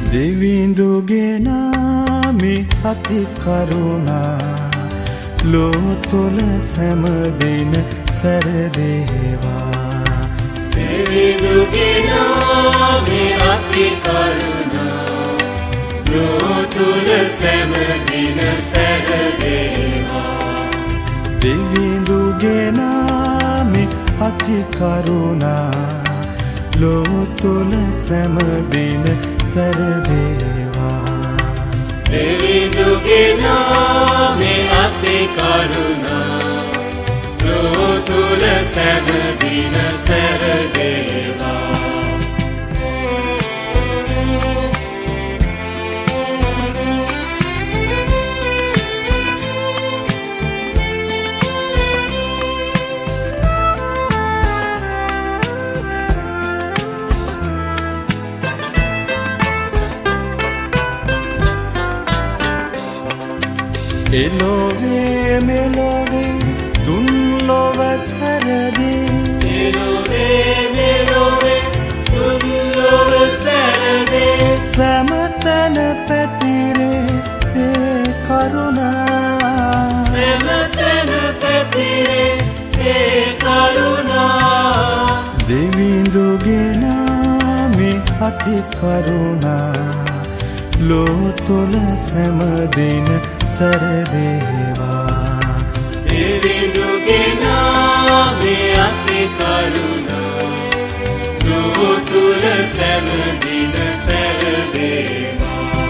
දෙවිඳුගේ නාමේ අති කරුණා ලෝතුල සෑමදින සැරදේවා. දෙවිඳුගේ නාමේ අති කරුණා ලෝතුල සෑමදින සැරදේවා. දෙවිඳුගේ නාමේ අති කරුණා ලෝතුල සෑමදින සැරදේවා. දෙවිඳුගේ නාමේ අති කරුණා ලෝතුල සෑමදින සැරදේවා. එලොවේ මෙලොවේ තුන් ලොව සැරදී. එලොවේ මෙලොවේ තුන් ලොව සැරදී. සෑමතැන පැතිරේ ඒ කරුණා. සෑමතැන පැතිරේ ඒ කරුණා. දෙවිඳුගේ නාමේ අති කරුණා ලෝතුල සෑමදින සැරදේවා. දෙවිඳුගේ නාමේ අති කරුණා ලෝතුල සෑමදින සැරදේවා.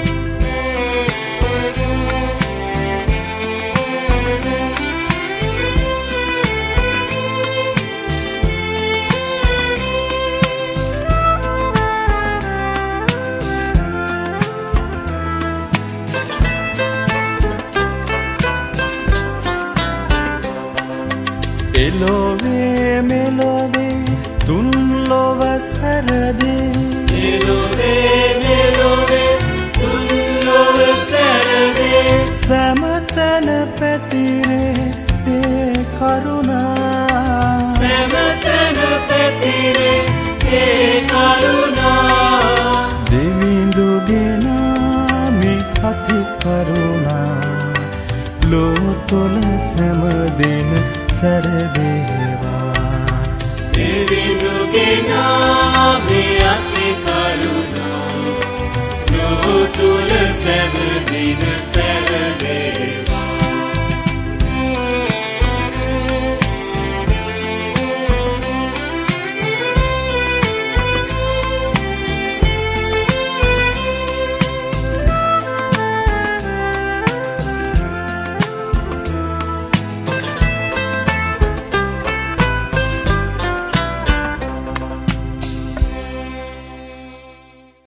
එලොවේ මෙලොවේ තුන් ලොව සැරදී. එලොවේ මෙලොවේ තුන් ලොව සැරදී. සෑමතැන පැතිරේ ඒ කරුණා. සෑමතැන පැතිරේ ඒ කරුණා. දෙවිඳුගේ නාමේ අති කරුණා ලෝතුල සෑමදින සැරදේවා. දෙවිඳුගේ නාමේ